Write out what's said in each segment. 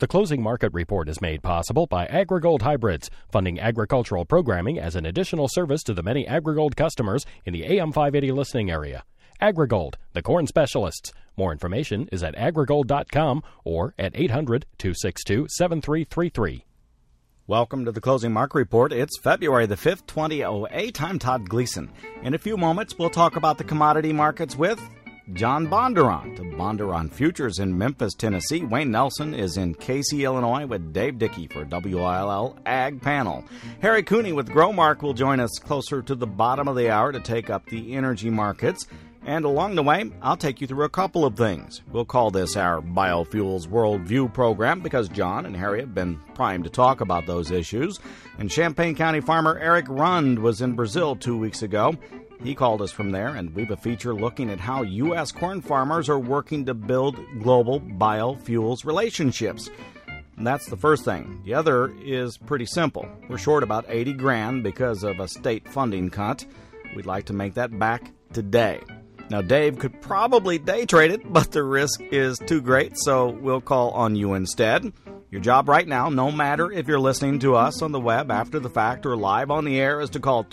The closing market report is made possible by AgriGold Hybrids, funding agricultural programming as an additional service to the many AgriGold customers in the AM 580 listening area. AgriGold, the corn specialists. More information is at agrigold.com or at 800-262-7333. Welcome to the Closing Market Report. It's February the 5th, 2008. I'm Todd Gleason. In a few moments, we'll talk about the commodity markets with John Bondurant of Bondurant Futures in Memphis, Tennessee. Wayne Nelson is in Casey, Illinois with Dave Dickey for WILL Ag Panel. Harry Cooney with Growmark will join us closer to the bottom of the hour to take up the energy markets. And along the way, I'll take you through a couple of things. We'll call this our Biofuels Worldview program because John and Harry have been primed to talk about those issues. And Champaign County farmer Eric Rund was in Brazil 2 weeks ago. He called us from there, and we have a feature looking at how U.S. corn farmers are working to build global biofuels relationships. And that's the first thing. The other is pretty simple. We're short about $80,000 because of a state funding cut. We'd like to make that back today. Now, Dave could probably day trade it, but the risk is too great, so we'll call on you instead. Your job right now, no matter if you're listening to us on the web after the fact or live on the air, is to call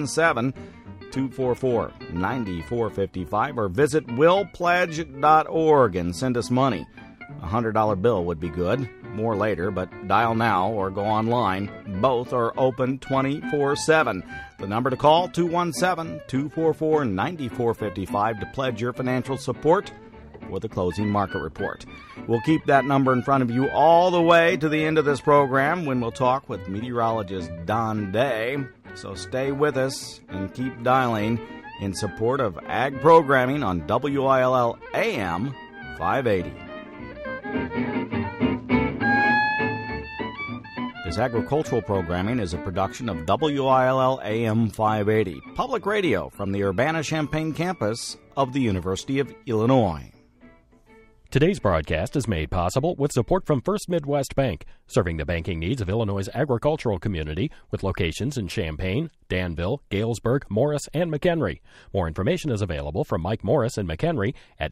217-244-9455 or visit willpledge.org and send us money. A $100 bill would be good. More later, but dial now or go online. Both are open 24/7. The number to call, 217-244-9455 to pledge your financial support for the Closing Market Report. We'll keep that number in front of you all the way to the end of this program when we'll talk with meteorologist Don Day. So stay with us and keep dialing in support of ag programming on WILL AM 580. This agricultural programming is a production of WILL AM 580, public radio from the Urbana-Champaign campus of the University of Illinois. Today's broadcast is made possible with support from First Midwest Bank, serving the banking needs of Illinois' agricultural community with locations in Champaign, Danville, Galesburg, Morris, and McHenry. More information is available from Mike Morris in McHenry at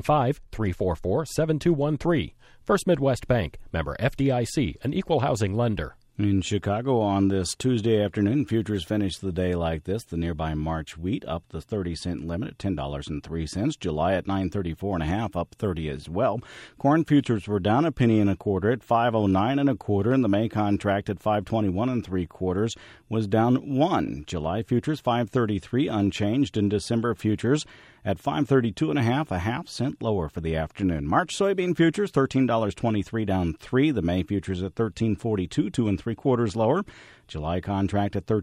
815-344-7213. First Midwest Bank, member FDIC, an equal housing lender. In Chicago on this Tuesday afternoon, futures finished the day like this. The nearby March wheat up the 30-cent limit at $10.03. July at $9.34.5, up 30 as well. Corn futures were down a penny and a quarter at $5.09 1/4, and the May contract at $5.21 3/4 was down 1. July futures $5.33 unchanged, and December futures at $5.32 1/2, a half-cent lower for the afternoon. March soybean futures $13.23 down 3. The May futures at $13.42, 2 3/4 lower. July contract at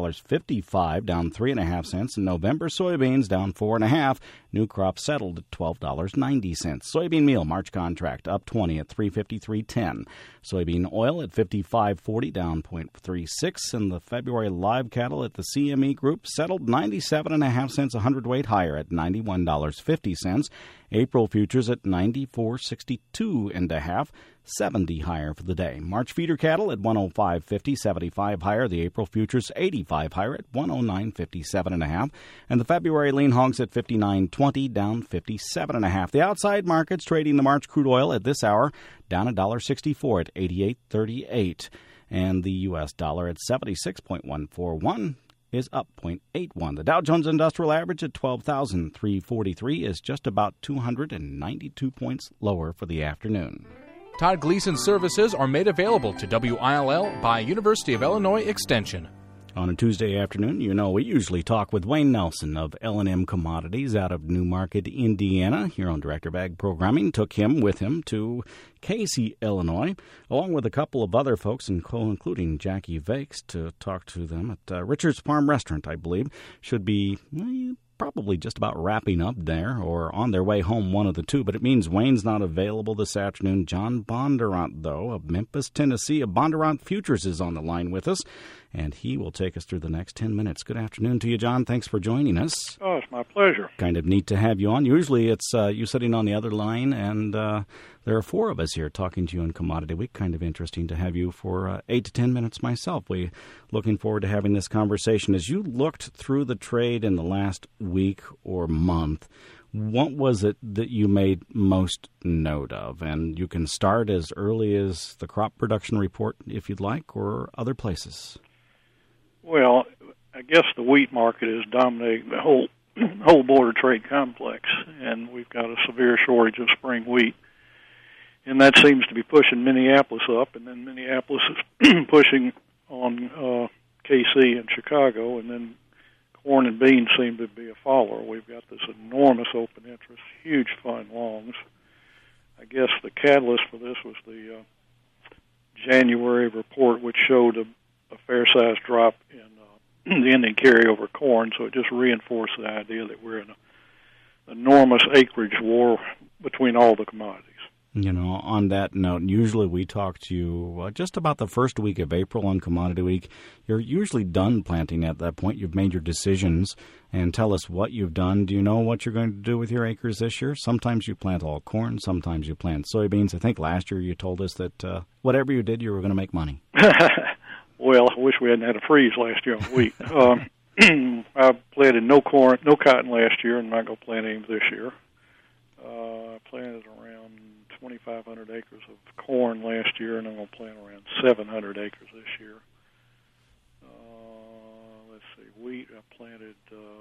$13.55 down 3.5 cents. And November soybeans down 4.5. New crop settled at $12.90. Soybean meal March contract up 20 at $3.53.10. Soybean oil at $55.40 down 0.36. And the February live cattle at the CME Group settled 97.5 cents a hundredweight higher at $91.50. April futures at $94.62 1/2, 70 higher for the day. March feeder cattle at $105.50, 75 higher. The April futures 85 higher at $109.57 1/2, and the February lean hogs at $59.20 down 57 1/2. The outside markets trading the March crude oil at this hour down $1.64 at 88.38, and the U.S. dollar at 76.141. is up 0.81. The Dow Jones Industrial Average at 12,343 is just about 292 points lower for the afternoon. Todd Gleason services are made available to WILL by University of Illinois Extension. On a Tuesday afternoon, you know, we usually talk with Wayne Nelson of L&M Commodities out of Newmarket, Indiana. Here on Director of Ag Programming, took him with him to Casey, Illinois, along with a couple of other folks, including Jackie Vakes, to talk to them at Richard's Farm Restaurant, I believe. Should be probably just about wrapping up there or on their way home, one of the two, but it means Wayne's not available this afternoon. John Bondurant, though, of Memphis, Tennessee, of Bondurant Futures is on the line with us, and he will take us through the next 10 minutes. Good afternoon to you, John. Thanks for joining us. Oh, it's my pleasure. Kind of neat to have you on. Usually it's you sitting on the other line, and there are four of us here talking to you on Commodity Week. Kind of interesting to have you for 8 to 10 minutes myself. We looking forward to having this conversation. As you looked through the trade in the last week or month, What was it that you made most note of? And you can start as early as the crop production report if you'd like, or other places. Well, I guess the wheat market is dominating the whole border trade complex, and we've got a severe shortage of spring wheat. And that seems to be pushing Minneapolis up, and then Minneapolis is pushing on KC and Chicago, and then corn and beans seem to be a follower. We've got this enormous open interest, huge fine longs. I guess the catalyst for this was the January report, which showed a fair-sized drop in the ending carryover corn, so it just reinforced the idea that we're in an enormous acreage war between all the commodities. You know, on that note, usually we talk to you just about the first week of April on Commodity Week. You're usually done planting at that point. You've made your decisions and tell us what you've done. Do you know what you're going to do with your acres this year? Sometimes you plant all corn, sometimes you plant soybeans. I think last year you told us that whatever you did, you were going to make money. Well, I wish we hadn't had a freeze last year on wheat. I planted no cotton last year, and I'm not going to plant any this year. I planted around 2,500 acres of corn last year, and I'm going to plant around 700 acres this year. Let's see, wheat, I planted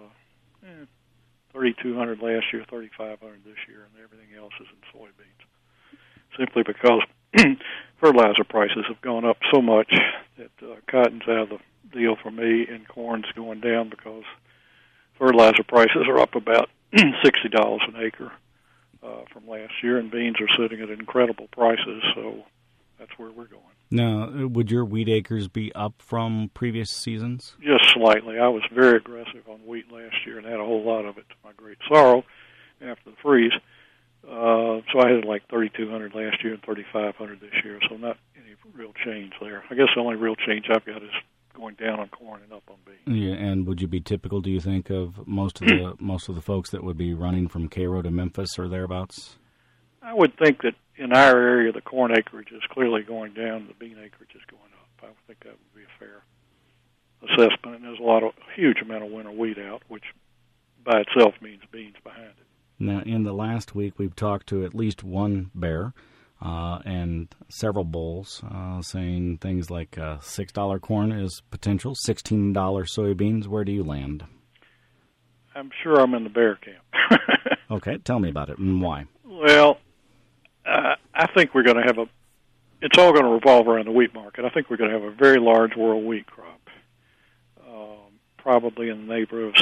3,200 last year, 3,500 this year, and everything else is in soybeans. Simply because fertilizer prices have gone up so much that cotton's out of the deal for me, and corn's going down because fertilizer prices are up about $60 an acre from last year, and beans are sitting at incredible prices, so that's where we're going. Now, would your wheat acres be up from previous seasons? Just slightly. I was very aggressive on wheat last year and had a whole lot of it to my great sorrow after the freeze. So I had like 3,200 last year and 3,500 this year, so not any real change there. I guess the only real change I've got is going down on corn and up on beans. Yeah, and would you be typical, do you think, of most of the folks that would be running from Cairo to Memphis or thereabouts? I would think that in our area the corn acreage is clearly going down, the bean acreage is going up. I would think that would be a fair assessment, and there's a huge amount of winter wheat out, which by itself means beans behind it. Now, in the last week, we've talked to at least one bear and several bulls saying things like $6 corn is potential, $16 soybeans. Where do you land? I'm sure I'm in the bear camp. Okay, tell me about it and why. Well, I think we're going to have it's all going to revolve around the wheat market. I think we're going to have a very large world wheat crop, probably in the neighborhood of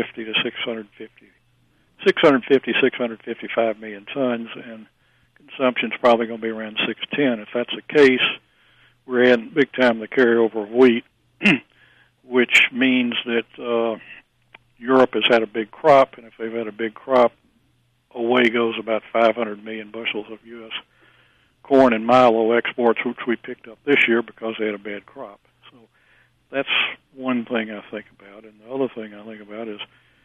655 million tons, and consumption's probably going to be around 610. If that's the case, we're adding big time the carryover of wheat, which means that Europe has had a big crop, and if they've had a big crop, away goes about 500 million bushels of U.S. corn and milo exports, which we picked up this year because they had a bad crop. So that's one thing I think about. And the other thing I think about is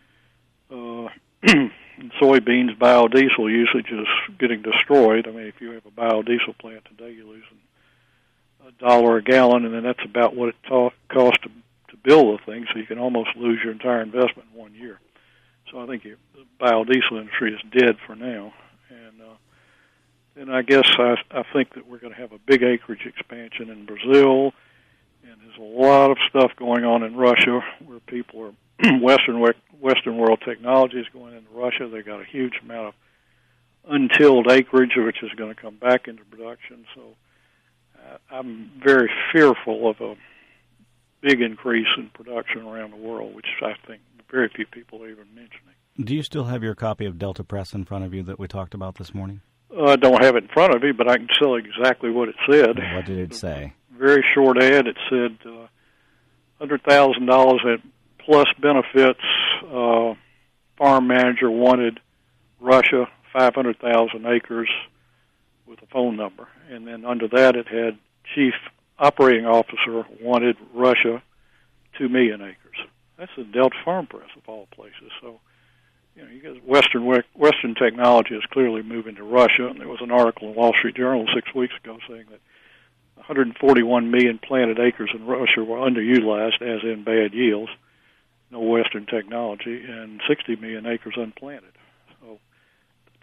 soybeans, biodiesel usage is getting destroyed. I mean, if you have a biodiesel plant today, you're losing $1 a gallon, and then that's about what it costs to build the thing, so you can almost lose your entire investment in 1 year. So I think the biodiesel industry is dead for now. And I guess I think that we're going to have a big acreage expansion in Brazil, and there's a lot of stuff going on in Russia where people are Western world technology is going into Russia. They got a huge amount of untilled acreage, which is going to come back into production. So I'm very fearful of a big increase in production around the world, which I think very few people are even mentioning. Do you still have your copy of Delta Press in front of you that we talked about this morning? I don't have it in front of me, but I can tell exactly what it said. What did it say? Very short ad. It said $100,000 plus benefits. Farm manager wanted Russia, 500,000 acres with a phone number. And then under that it had chief operating officer wanted Russia, 2 million acres. That's the Delta Farm Press of all places. So, you know, you guys, Western technology is clearly moving to Russia. And there was an article in the Wall Street Journal 6 weeks ago saying that 141 million planted acres in Russia were underutilized, as in bad yields, no Western technology, and 60 million acres unplanted. So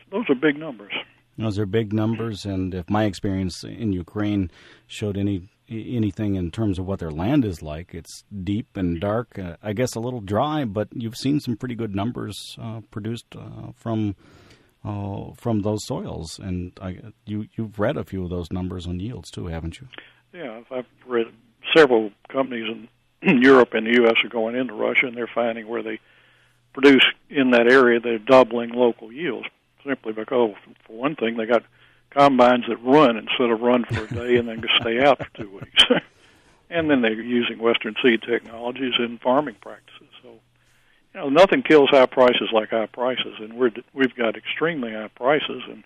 those are big numbers. Those are big numbers, and if my experience in Ukraine showed anything in terms of what their land is like, it's deep and dark. I guess a little dry, but you've seen some pretty good numbers produced from those soils, and you've read a few of those numbers on yields too, haven't you? Yeah, I've read several companies in Europe and the U.S. are going into Russia, and they're finding where they produce in that area, they're doubling local yields, simply because, for one thing, they got combines that run instead of run for a day and then stay out for 2 weeks. And then they're using Western seed technologies in farming practices. So, nothing kills high prices like high prices, and we've got extremely high prices. And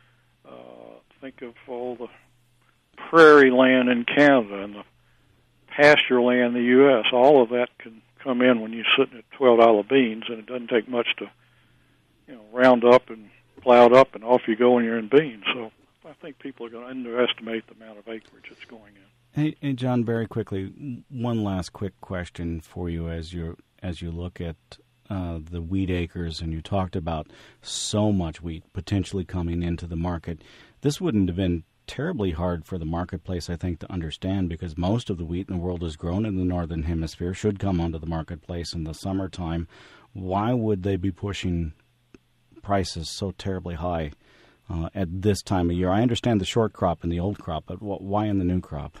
think of all the prairie land in Canada and the pasture land in the U.S. All of that can come in when you're sitting at $12 beans, and it doesn't take much to, round up and plow it up, and off you go when you're in beans. So I think people are going to underestimate the amount of acreage that's going in. Hey, John, very quickly, one last quick question for you as you look at the wheat acres, and you talked about so much wheat potentially coming into the market. This wouldn't have been terribly hard for the marketplace, I think, to understand, because most of the wheat in the world is grown in the northern hemisphere, should come onto the marketplace in the summertime. Why would they be pushing prices so terribly high at this time of year? I understand the short crop and the old crop, but why in the new crop?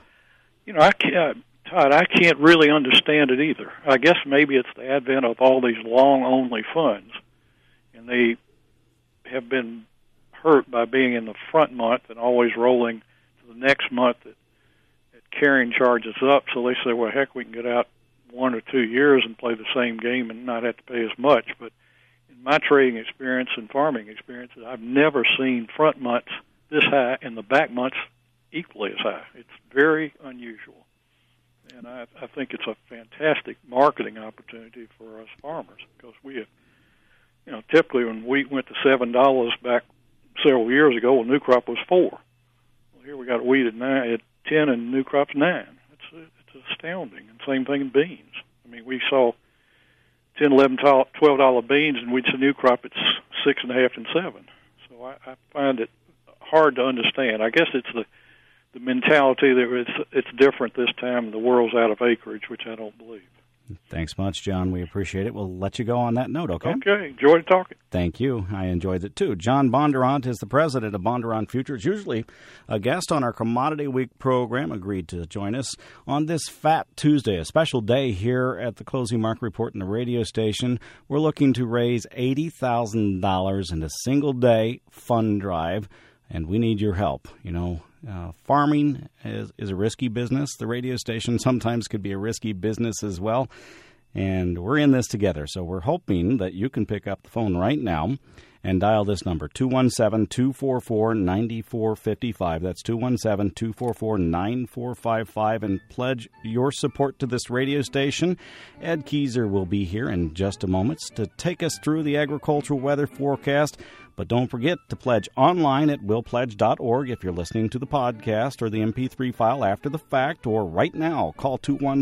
Todd, I can't really understand it either. I guess maybe it's the advent of all these long-only funds, and they have been hurt by being in the front month and always rolling to the next month at carrying charges up. So they say, well, heck, we can get out 1 or 2 years and play the same game and not have to pay as much. But in my trading experience and farming experience, I've never seen front months this high and the back months equally as high. It's very unusual. And I think it's a fantastic marketing opportunity for us farmers, because we have, typically when wheat went to $7 back several years ago, new crop was $4. Well, here we got wheat at 10 and new crop's $9. It's astounding. And same thing in beans. I mean, we saw $10, $11, $12 beans, and we'd see new crop at $6.50 and $7. So I find it hard to understand. I guess it's the mentality that it's different this time. The world's out of acreage, which I don't believe. Thanks much, John. We appreciate it. We'll let you go on that note, okay? Okay. Enjoyed talking. Thank you. I enjoyed it, too. John Bondurant is the president of Bondurant Futures, usually a guest on our Commodity Week program, agreed to join us on this Fat Tuesday, a special day here at the Closing Market Report in the radio station. We're looking to raise $80,000 in a single-day fund drive, and we need your help. Farming is a risky business. The radio station sometimes could be a risky business as well. And we're in this together. So we're hoping that you can pick up the phone right now and dial this number, 217-244-9455. That's 217-244-9455, and pledge your support to this radio station. Ed Keyser will be here in just a moment to take us through the agricultural weather forecast. But don't forget to pledge online at willpledge.org if you're listening to the podcast or the MP3 file after the fact, or right now. Call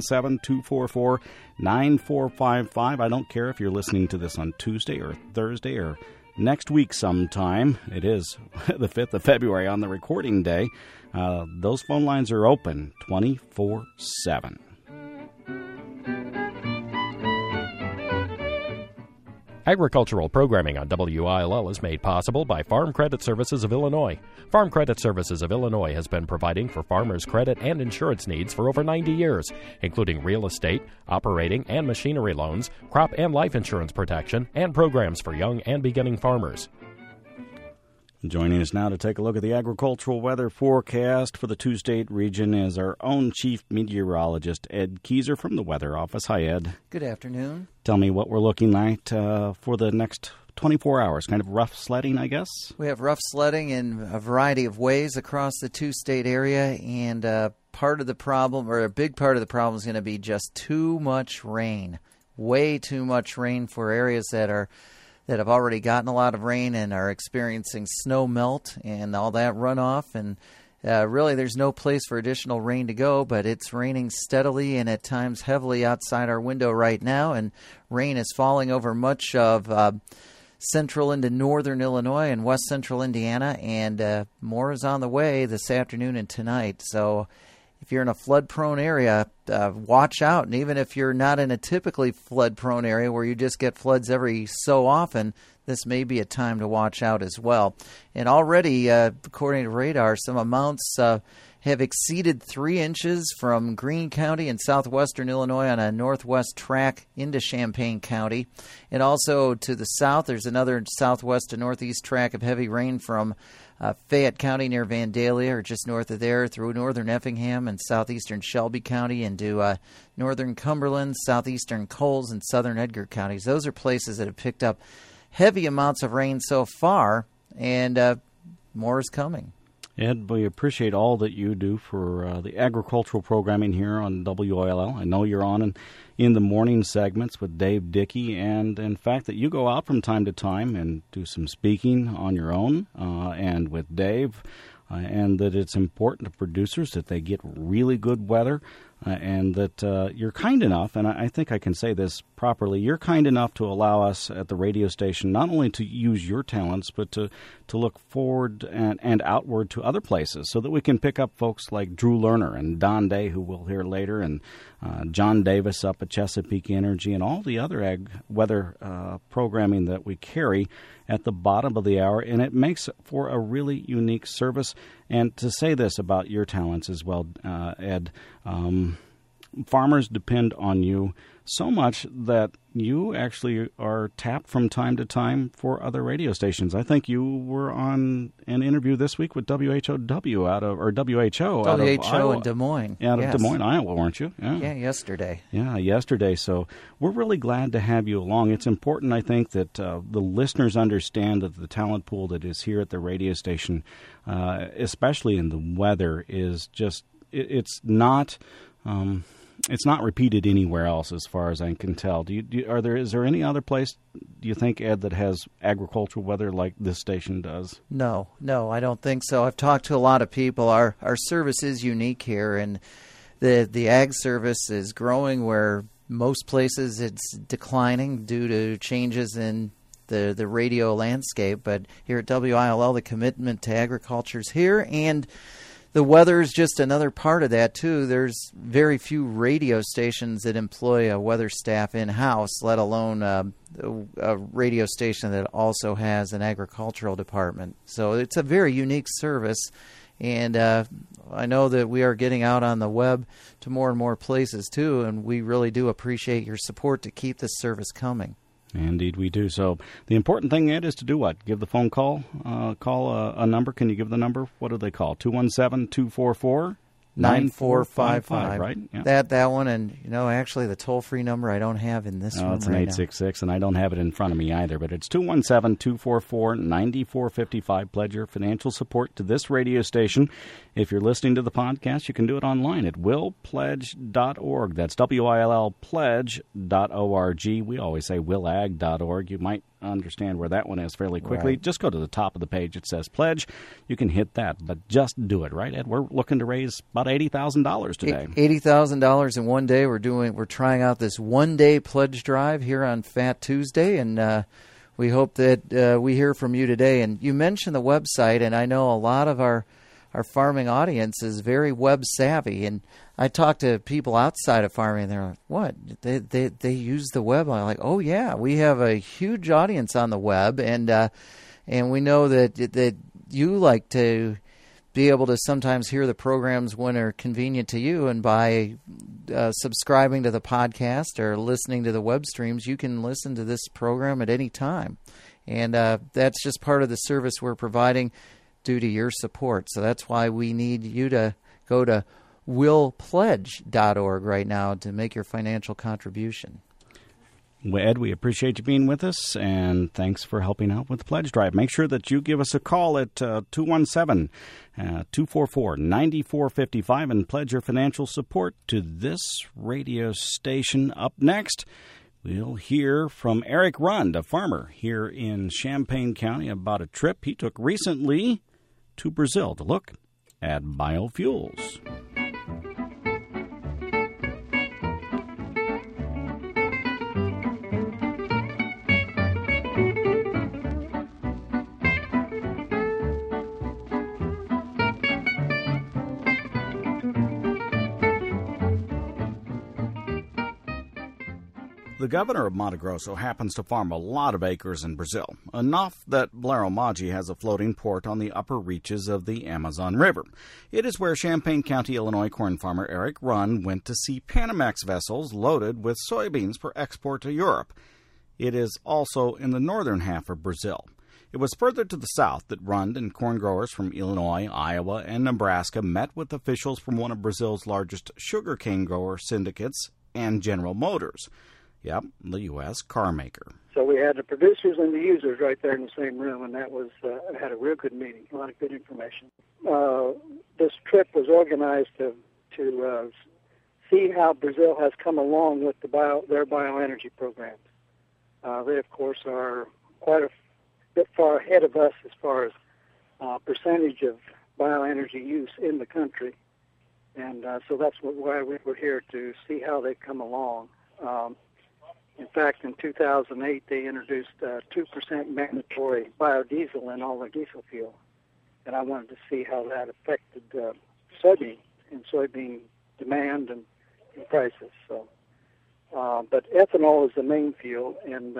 217-244-9455. I don't care if you're listening to this on Tuesday or Thursday or next week sometime. It is the 5th of February on the recording day. Those phone lines are open 24/7. Agricultural programming on WILL is made possible by Farm Credit Services of Illinois. Farm Credit Services of Illinois has been providing for farmers' credit and insurance needs for over 90 years, including real estate, operating and machinery loans, crop and life insurance protection, and programs for young and beginning farmers. Joining us now to take a look at the agricultural weather forecast for the two-state region is our own chief meteorologist, Ed Keyser from the Weather Office. Hi, Ed. Good afternoon. Tell me what we're looking at for the next 24 hours. Kind of rough sledding, I guess? We have rough sledding in a variety of ways across the two-state area, and part of the problem, or a big part of the problem, is going to be just too much rain. Way too much rain for areas that have already gotten a lot of rain and are experiencing snow melt and all that runoff. And really there's no place for additional rain to go, but it's raining steadily and at times heavily outside our window right now. And rain is falling over much of central into northern Illinois and west central Indiana, and more is on the way this afternoon and tonight. So if you're in a flood-prone area, watch out. And even if you're not in a typically flood-prone area where you just get floods every so often, this may be a time to watch out as well. And already, according to radar, some amounts have exceeded 3 inches from Greene County in southwestern Illinois on a northwest track into Champaign County. And also to the south, there's another southwest to northeast track of heavy rain from Fayette County near Vandalia, or just north of there, through northern Effingham and southeastern Shelby County into northern Cumberland, southeastern Coles, and southern Edgar counties. Those are places that have picked up heavy amounts of rain so far, and more is coming. Ed, we appreciate all that you do for the agricultural programming here on WOLL. I know you're on in the morning segments with Dave Dickey, and in fact that you go out from time to time and do some speaking on your own and with Dave, and that it's important to producers that they get really good weather, and that you're kind enough, and I think I can say this properly, you're kind enough to allow us at the radio station not only to use your talents, but to look forward and outward to other places so that we can pick up folks like Drew Lerner and Don Day, who we'll hear later, and John Davis up at Chesapeake Energy, and all the other ag weather programming that we carry at the bottom of the hour, and it makes for a really unique service. And to say this about your talents as well, Ed, farmers depend on you so much that you actually are tapped from time to time for other radio stations. I think you were on an interview this week with WHO out of WHO in Des Moines. Out of Des Moines, Iowa, weren't you? Yeah, yesterday. Yeah, yesterday. So we're really glad to have you along. It's important, I think, that the listeners understand that the talent pool that is here at the radio station, especially in the weather, is just it's not repeated anywhere else, as far as I can tell. Is there any other place, do you think, Ed, that has agricultural weather like this station does? No, I don't think so. I've talked to a lot of people. Our service is unique here, and the ag service is growing where most places it's declining due to changes in the radio landscape. But here at WILL, the commitment to agriculture is here, and the weather is just another part of that, too. There's very few radio stations that employ a weather staff in-house, let alone a radio station that also has an agricultural department. So it's a very unique service, and I know that we are getting out on the web to more and more places, too, and we really do appreciate your support to keep this service coming. Indeed, we do. So the important thing, Ed, is to do what? Give the phone call? Call a number. Can you give the number? What do they call? 217-244? 9455, right? Yeah. That one, and actually the toll-free number I don't have in this one. It's an 866, and I don't have it in front of me either, but it's 217-244-9455. Pledge your financial support to this radio station. If you're listening to the podcast, you can do it online at willpledge.org. That's WILL pledge.org. We always say willag.org. You might understand where that one is fairly quickly. Right. Just go to the top of the page. It says pledge. You can hit that, but just do it, right, Ed? We're looking to raise about $80,000 today. $80,000 in one day. We're trying out this one-day pledge drive here on Fat Tuesday, and we hope that we hear from you today. And you mentioned the website, and I know a lot of our farming audience is very web savvy, and I talk to people outside of farming, and they're like, what? They use the web? I'm like, oh, yeah, we have a huge audience on the web, and we know that you like to be able to sometimes hear the programs when they're convenient to you, and by subscribing to the podcast or listening to the web streams, you can listen to this program at any time. And that's just part of the service we're providing due to your support. So that's why we need you to go to willpledge.org right now to make your financial contribution. Well, Ed, we appreciate you being with us, and thanks for helping out with the pledge drive. Make sure that you give us a call at 217-244-9455 and pledge your financial support to this radio station. Up next, we'll hear from Eric Rund, a farmer here in Champaign County, about a trip he took recently to Brazil to look at biofuels. The governor of Mato Grosso happens to farm a lot of acres in Brazil, enough that Blair Maggi has a floating port on the upper reaches of the Amazon River. It is where Champaign County, Illinois corn farmer Eric Runn went to see Panamax vessels loaded with soybeans for export to Europe. It is also in the northern half of Brazil. It was further to the south that Runn and corn growers from Illinois, Iowa, and Nebraska met with officials from one of Brazil's largest sugarcane grower syndicates and General Motors. Yep, the U.S. car maker. So we had the producers and the users right there in the same room, and that was had a real good meeting, a lot of good information. This trip was organized to see how Brazil has come along with their bioenergy programs. They, of course, are quite a bit far ahead of us as far as percentage of bioenergy use in the country. And so that's why we were here, to see how they've come along. In fact, in 2008, they introduced 2% mandatory biodiesel in all their diesel fuel. And I wanted to see how that affected soybean demand and prices. So, but ethanol is the main fuel, and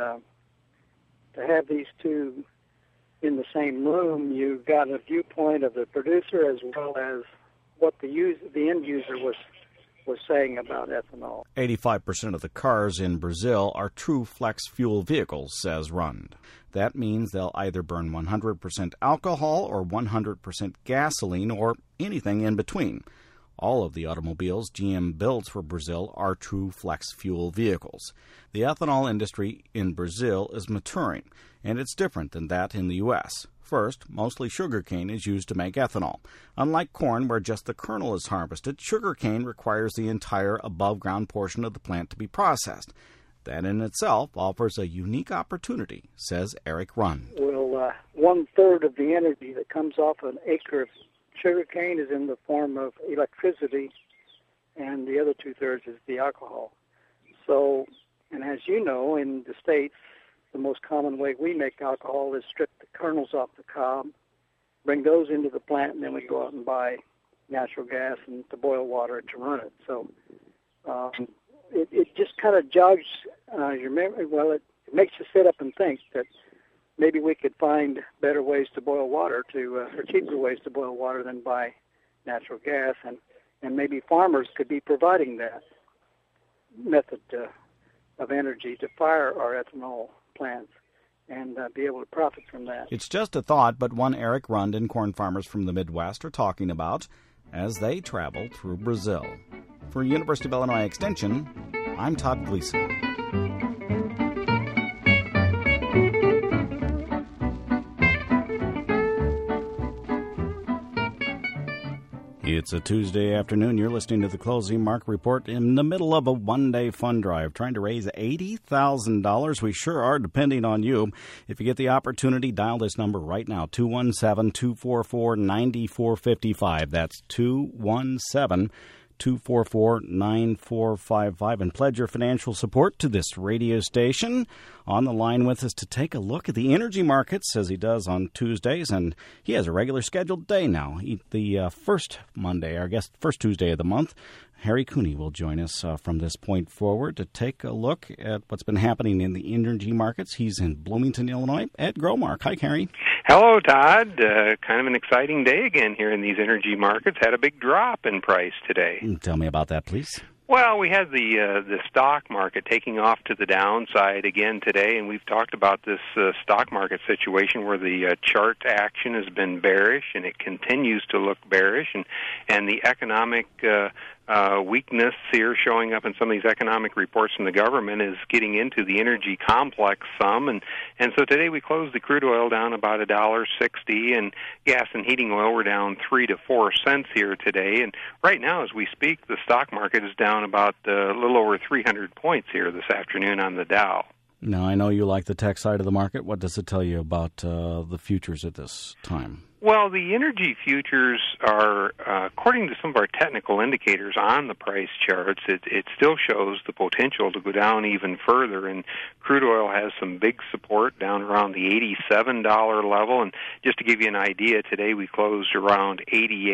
to have these two in the same room, you got a viewpoint of the producer as well as what the end user was saying about ethanol. 85% of the cars in Brazil are true flex fuel vehicles, says Rund. That means they'll either burn 100% alcohol or 100% gasoline or anything in between. All of the automobiles GM builds for Brazil are true flex fuel vehicles. The ethanol industry in Brazil is maturing, and it's different than that in the U.S. First, mostly sugarcane is used to make ethanol. Unlike corn, where just the kernel is harvested, sugarcane requires the entire above-ground portion of the plant to be processed. That in itself offers a unique opportunity, says Eric Runn. Well, one-third of the energy that comes off an acre of sugarcane is in the form of electricity, and the other two-thirds is the alcohol. So, and as you know, in the States, the most common way we make alcohol is strip the kernels off the cob, bring those into the plant, and then we go out and buy natural gas and to boil water to run it. So it just kind of jogs your memory. Well, it makes you sit up and think that maybe we could find better ways to boil water, or cheaper ways to boil water than buy natural gas, and maybe farmers could be providing that method of energy to fire our ethanol plants and be able to profit from that. It's just a thought, but one Eric Rund and corn farmers from the Midwest are talking about as they travel through Brazil. For University of Illinois Extension, I'm Todd Gleason. It's a Tuesday afternoon. You're listening to the Closing Market Report in the middle of a one-day fund drive, trying to raise $80,000. We sure are, depending on you. If you get the opportunity, dial this number right now, 217-244-9455. That's 217-244-9455, and pledge your financial support to this radio station. On the line with us to take a look at the energy markets, as he does on Tuesdays, and he has a regular scheduled day now. The first Tuesday of the month. Harry Cooney will join us from this point forward to take a look at what's been happening in the energy markets. He's in Bloomington, Illinois, at Growmark. Hi, Harry. Hello, Todd. Kind of an exciting day again here in these energy markets. Had a big drop in price today. Tell me about that, please. Well, we had the stock market taking off to the downside again today, and we've talked about this stock market situation where the chart action has been bearish, and it continues to look bearish, and the economic weakness here showing up in some of these economic reports from the government is getting into the energy complex some, and so today we closed the crude oil down about $1.60, and gas and heating oil were down 3 to 4 cents here today, and right now as we speak, the stock market is down about a little over 300 points here this afternoon on the Dow. Now, I know you like the tech side of the market. What does it tell you about the futures at this time? Well, the energy futures are, according to some of our technical indicators on the price charts, it still shows the potential to go down even further, and crude oil has some big support down around the $87 level, and just to give you an idea, today we closed around 88.30,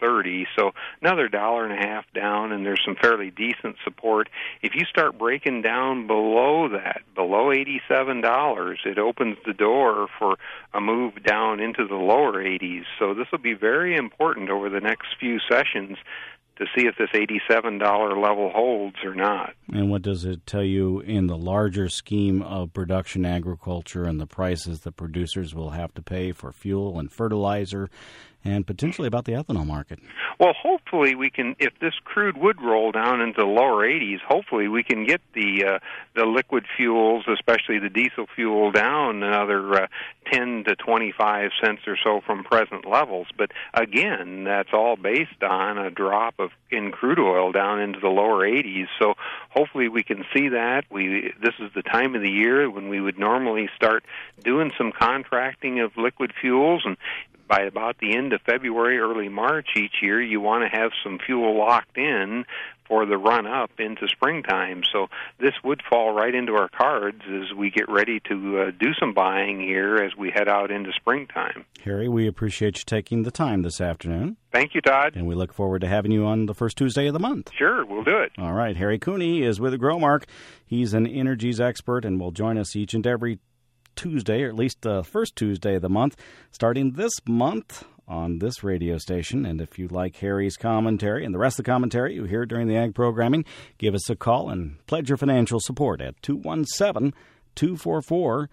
$1.30, so another $1.50 down, and there's some fairly decent support. If you start breaking down below that, below $87, it opens the door for a move down into the lower 80s. So this will be very important over the next few sessions to see if this $87 level holds or not. And what does it tell you in the larger scheme of production agriculture and the prices that producers will have to pay for fuel and fertilizer, and potentially about the ethanol market? Well, hopefully we can, if this crude would roll down into the lower 80s, hopefully we can get the liquid fuels, especially the diesel fuel, down another 10 to 25 cents or so from present levels. But again, that's all based on a drop in crude oil down into the lower 80s. So hopefully we can see that. This is the time of the year when we would normally start doing some contracting of liquid fuels, and by about the end of February, early March each year, you want to have some fuel locked in for the run-up into springtime. So this would fall right into our cards as we get ready to do some buying here as we head out into springtime. Harry, we appreciate you taking the time this afternoon. Thank you, Todd. And we look forward to having you on the first Tuesday of the month. Sure, we'll do it. All right, Harry Cooney is with Growmark. He's an energies expert and will join us each and every Tuesday, or at least the first Tuesday of the month, starting this month on this radio station. And if you like Harry's commentary and the rest of the commentary you hear during the ag programming, give us a call and pledge your financial support at 217-244-9455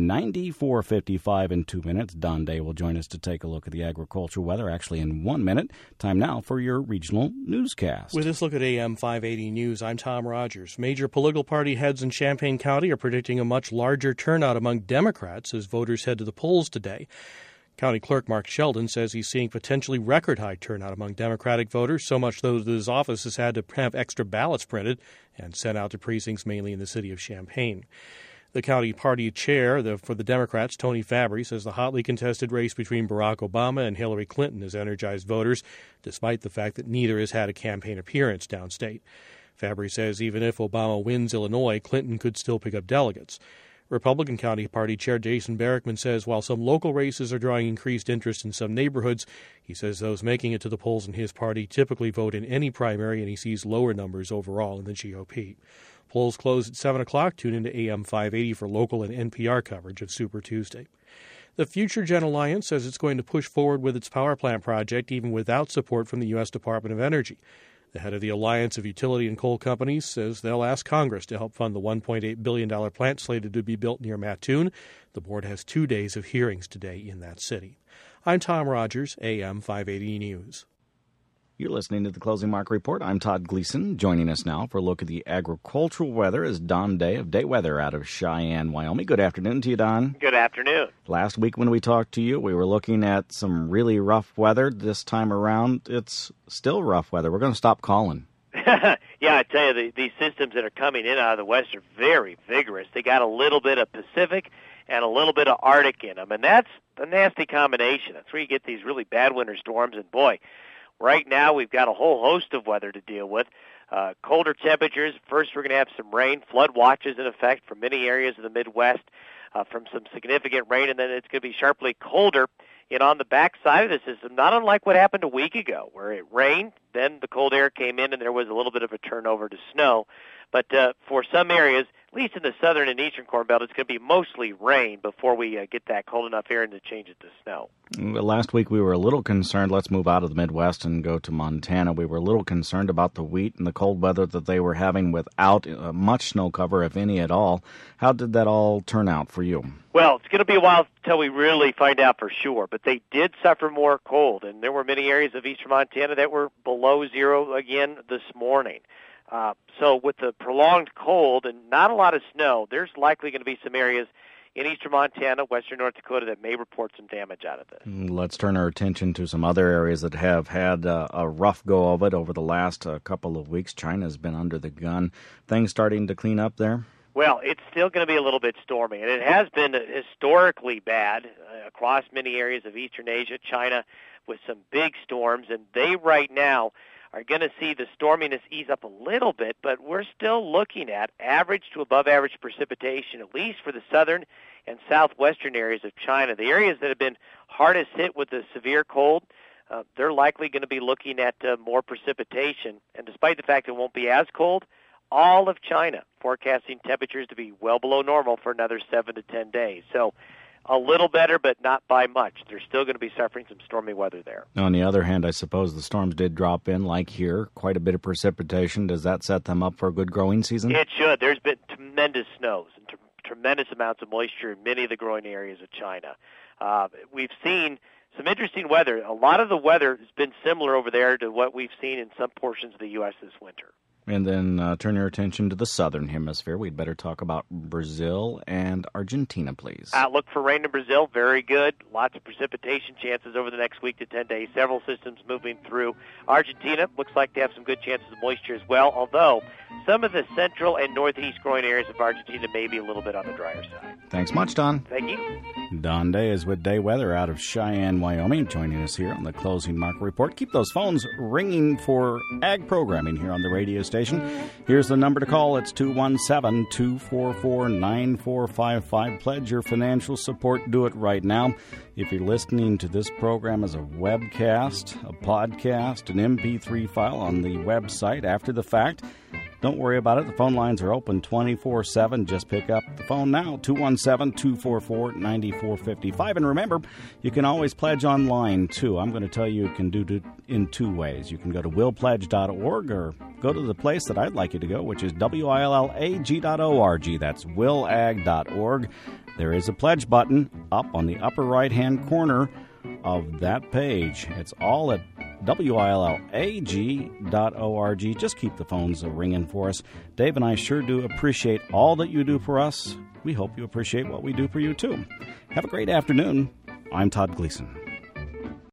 in 2 minutes. Don Day will join us to take a look at the agricultural weather, actually in 1 minute. Time now for your regional newscast. With this look at AM 580 News, I'm Tom Rogers. Major political party heads in Champaign County are predicting a much larger turnout among Democrats as voters head to the polls today. County Clerk Mark Sheldon says he's seeing potentially record-high turnout among Democratic voters, so much so that his office has had to have extra ballots printed and sent out to precincts mainly in the city of Champaign. The county party chair for the Democrats, Tony Fabry, says the hotly contested race between Barack Obama and Hillary Clinton has energized voters, despite the fact that neither has had a campaign appearance downstate. Fabry says even if Obama wins Illinois, Clinton could still pick up delegates. Republican County Party Chair Jason Barrickman says while some local races are drawing increased interest in some neighborhoods, he says those making it to the polls in his party typically vote in any primary, and he sees lower numbers overall in the GOP. Polls close at 7 o'clock. Tune into AM 580 for local and NPR coverage of Super Tuesday. The Future Gen Alliance says it's going to push forward with its power plant project even without support from the U.S. Department of Energy. The head of the Alliance of Utility and Coal Companies says they'll ask Congress to help fund the $1.8 billion plant slated to be built near Mattoon. The board has 2 days of hearings today in that city. I'm Tom Rogers, AM 580 News. You're listening to the Closing Market Report. I'm Todd Gleason. Joining us now for a look at the agricultural weather is Don Day of Day Weather out of Cheyenne, Wyoming. Good afternoon to you, Don. Good afternoon. Last week when we talked to you, we were looking at some really rough weather. This time around, it's still rough weather. We're going to stop calling. Yeah, I tell you, these systems that are coming in out of the west are very vigorous. They got a little bit of Pacific and a little bit of Arctic in them, and that's a nasty combination. That's where you get these really bad winter storms, and boy, right now, we've got a whole host of weather to deal with. Colder temperatures. First, we're going to have some rain. Flood watches in effect for many areas of the Midwest from some significant rain, and then it's going to be sharply colder. And on the back side of the system, not unlike what happened a week ago, where it rained, then the cold air came in, and there was a little bit of a turnover to snow. But for some areas, at least in the southern and eastern Corn Belt, it's going to be mostly rain before we get that cold enough air and to change it to snow. Last week we were a little concerned. Let's move out of the Midwest and go to Montana. We were a little concerned about the wheat and the cold weather that they were having without much snow cover, if any at all. How did that all turn out for you? Well, it's going to be a while until we really find out for sure, but they did suffer more cold, and there were many areas of eastern Montana that were below zero again this morning. So with the prolonged cold and not a lot of snow, there's likely going to be some areas in eastern Montana, western North Dakota that may report some damage out of this. Let's turn our attention to some other areas that have had a rough go of it over the last couple of weeks. China's been under the gun. Things starting to clean up there? Well, it's still going to be a little bit stormy, and it has been historically bad across many areas of eastern Asia, China, with some big storms, and they right now are going to see the storminess ease up a little bit, but we're still looking at average to above average precipitation, at least for the southern and southwestern areas of China. The areas that have been hardest hit with the severe cold, they're likely going to be looking at more precipitation. And despite the fact it won't be as cold, all of China forecasting temperatures to be well below normal for another 7 to 10 days. So a little better, but not by much. They're still going to be suffering some stormy weather there. On the other hand, I suppose the storms did drop in, like here, quite a bit of precipitation. Does that set them up for a good growing season? It should. There's been tremendous snows and tremendous amounts of moisture in many of the growing areas of China. We've seen some interesting weather. A lot of the weather has been similar over there to what we've seen in some portions of the U.S. this winter. And then turn your attention to the southern hemisphere. We'd better talk about Brazil and Argentina, please. Outlook for rain in Brazil, very good. Lots of precipitation chances over the next week to 10 days. Several systems moving through. Argentina looks like they have some good chances of moisture as well, although some of the central and northeast growing areas of Argentina may be a little bit on the drier side. Thanks much, Don. Thank you. Don Day is with Day Weather out of Cheyenne, Wyoming, joining us here on the Closing Market Report. Keep those phones ringing for ag programming here on the radio station. Here's the number to call. It's 217-244-9455. Pledge your financial support. Do it right now. If you're listening to this program as a webcast, a podcast, an MP3 file on the website after the fact, don't worry about it. The phone lines are open 24/7. Just pick up the phone now, 217-244-9455. And remember, you can always pledge online, too. I'm going to tell you can do it in two ways. You can go to willpledge.org or go to the place that I'd like you to go, which is willag.org. That's willag.org. There is a pledge button up on the upper right-hand corner of that page. It's all at willag.org. Just keep the phones ringing for us. Dave and I sure do appreciate all that you do for us. We hope you appreciate what we do for you, too. Have a great afternoon. I'm Todd Gleason.